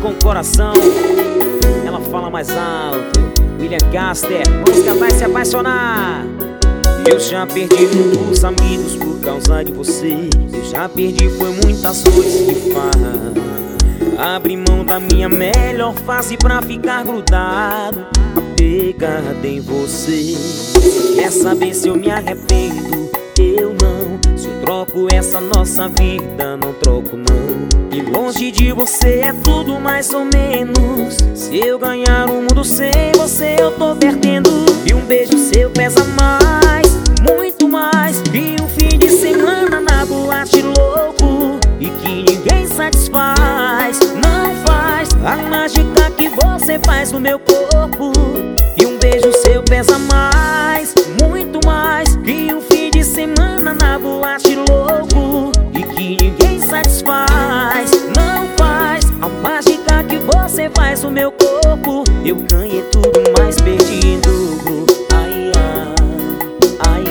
com o coração, ela fala mais alto. William Caster, vamos cantar e se apaixonar. Eu já perdi muitos amigos por causa de você. Eu já perdi foi muitas noites de farra. Abri mão da minha melhor fase pra ficar grudado, apegado em você. Quer saber se eu me arrependo? Eu não. Se eu troco essa nossa vida, não troco não. E longe de você é tudo mais ou menos. Se eu ganhar o mundo sem você, eu tô perdendo. E um beijo seu pesa mais, muito mais, que um fim de semana na boate louco e que ninguém satisfaz. Não faz a mágica que você faz no meu corpo. E um beijo seu pesa mais, muito mais, que um fim de semana na boate louco e que ninguém satisfaz. Não faz a mágica que você faz no meu corpo. Eu ganhei tudo, mas perdi em dobro. Ai, ai, ai,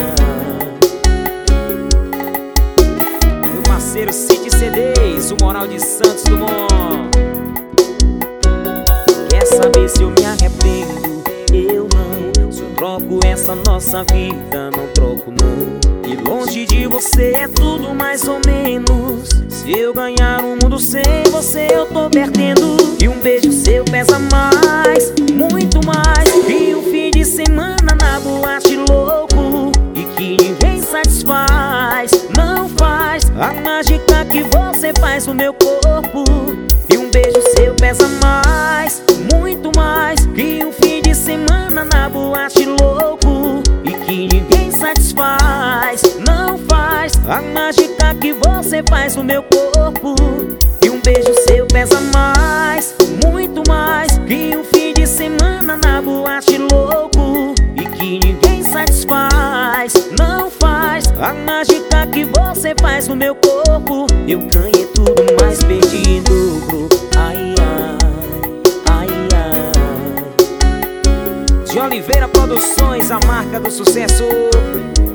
ai. Meu parceiro Cid CDs, o Moral de Santos Dumont. Quer saber se eu me arrependo? Eu não. Se eu troco essa nossa vida, não troco não. E longe de você é tudo mais ou menos. Se eu ganhar o mundo sem você, eu tô perdendo. E um beijo seu pesa mais, muito mais, que um fim de semana na boate louco e que ninguém satisfaz. Não faz a mágica que você faz no meu corpo. E um beijo seu pesa mais, muito mais, que um fim de semana na boate louco e que ninguém satisfaz. Não faz a mágica que você faz no meu corpo. E um beijo seu pesa mais, muito mais, que um fim de semana na boate louco e que ninguém satisfaz. Não faz a mágica que você faz no meu corpo. Eu ganhei tudo, mas perdi em dobro. Ai, ai, ai, ai. De Oliveira Produções, a marca do sucesso.